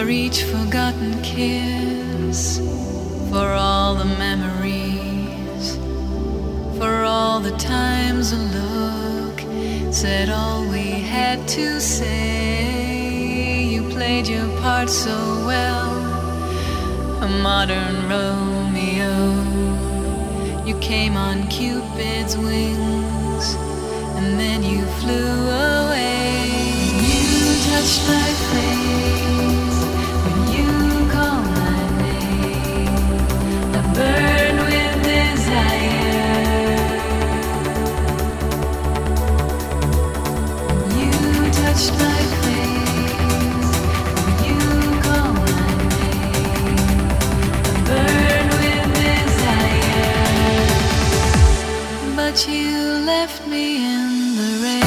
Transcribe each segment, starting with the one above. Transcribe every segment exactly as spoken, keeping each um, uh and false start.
each forgotten kiss, for all the memories, for all the times a look said all we had to say. You played your part so well, a modern Romeo. You came on Cupid's wings, and then you flew away. You touched my face when you called my name. I burned with desire. You touched my face when you called my name. I burned with desire, but you left me in the rain.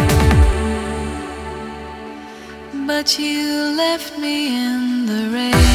But you left me in the rain.